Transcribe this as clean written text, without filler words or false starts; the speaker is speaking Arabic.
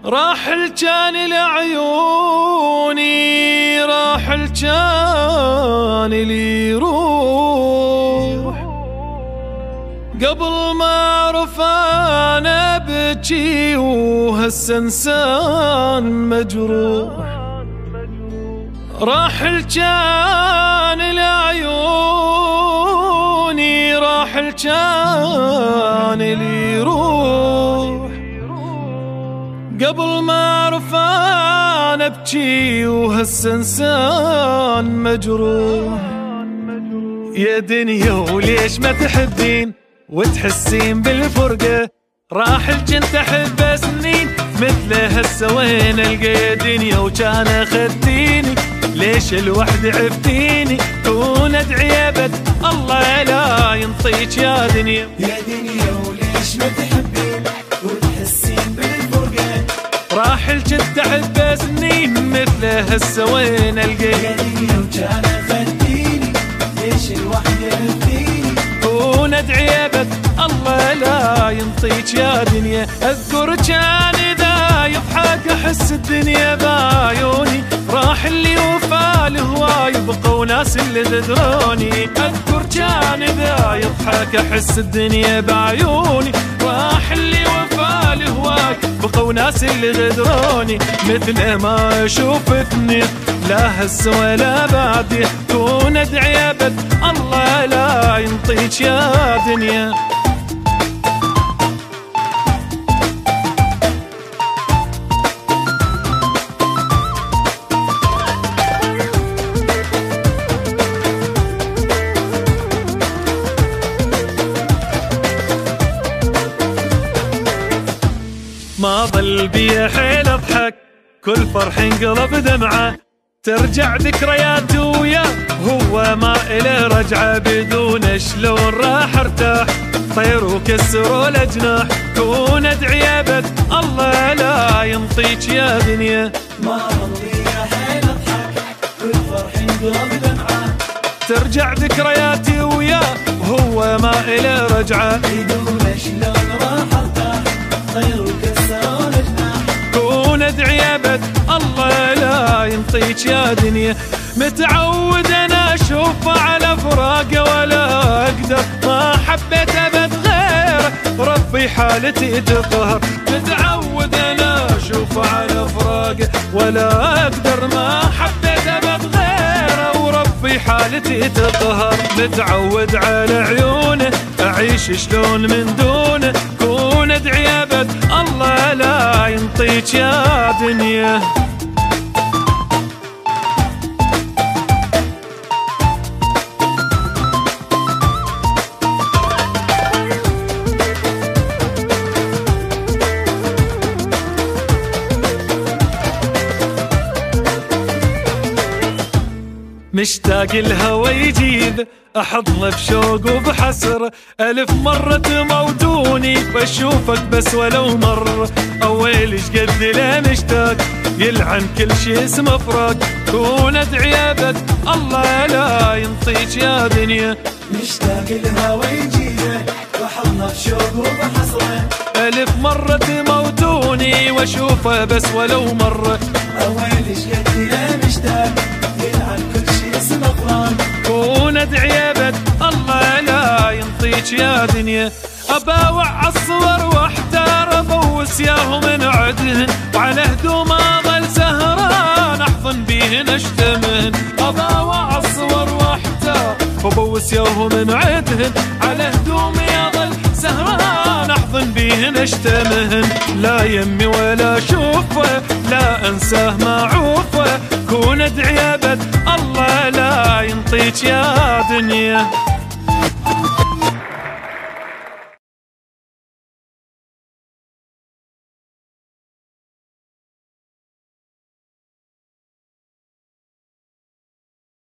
راحل كان لعيوني، راحل كان لي روح، قبل ما اعرف انا ابكي وهسه انسان مجروح. راحل كان لعيوني، راحل كان لي روح، قبل ما اعرف انا ابكي وهسه انسان مجروح. يا دنيا وليش ما تحبين وتحسين بالفرقة؟ راحل كنت احبه سنين مثله هسه وين القى؟ يا دنيا وكان اخذتيني ليش الوحدة عفتيني؟ كون ادعي ابد الله لا ينطيك يا دنيا. يا دنيا وليش ما تحبين وتحسين بالفرقة؟ راحل كنت احبه سنين مثله هسه وين القى؟ يا دنيا وكان اخذتيني ليش الوحدة عفتيني؟ كون ادعي ابد الله لا ينطيك يا دنيا. اذكر كان اذا يضحك احس الدنيا بعيوني، راح اللي وفى الهواي بقوا ناس اللي غدروني. اذكر كان اذا يضحك احس الدنيا بعيوني، راح اللي وفى الهواي بقوا ناس اللي غدروني. مثل ما اشوف اثنين لا هسه ولا بعد، كون ادعي ابد الله لا ينطيك يا دنيا. ما ظل بي حيل اضحك كل فرح انقلب دمعه، ترجع ذكرياتي وياه هو ما إله رجعه. بدون شلون راح ارتاح طير وكسروا الأجناح، كون ادعي ابد الله لا ينطيك يا دنيا. ما ظل حيل اضحك كل فرح انقلب دمعه، ترجع ذكرياتي وياه هو ما إله رجعه. بدون شلون راح ارتاح طير وكسروا الأجناح، كون ادعي ابد الله لا ينطيك يا دنيا. متعود انا اشوفه على فراقه ولا اقدر، ما حبيت ابد غيره ربي حالتي تقهر. متعود انا اشوفه على فراقه ولا اقدر، ما حبيت ابد غيره وربي حالتي تقهر. متعود على عيونه اعيش شلون من دونه، كون ادعي ابد الله لا ينطيك يا دنيا. مشتاق الهوى يجيب احضنه بشوق وبحسر، الف مرة تموتوني بشوفك بس ولو مرة. اويل ايش قد لا مشتاق يلعن كل شي اسمه فراق، كون ادعي ابد الله لا ينطيك يا دنيا. مشتاق الهوى يجيبه وحضنه بشوق وبحسره، الف مرة تموتوني واشوفه بس ولو مرة. اويل ايش قد لا مشتاق يلعن كل شي اسمه فراق، كون ادعي ابد الله لا ينطيك يا دنيا. اباوع عالصور واحتار ابوس ياهم من عدهن، وعلى هدوم اظل سهران احضن بيهن اشتمهن. اباوع عالصور واحتار ابوس ياهم من عدهن، على هدومي اظل سهران احضن بيهن اشتمهن. لا يمي ولا اشوفه لا انساه ما عوفه، كون ادعي ابد الله لا ينطيك يا دنيا.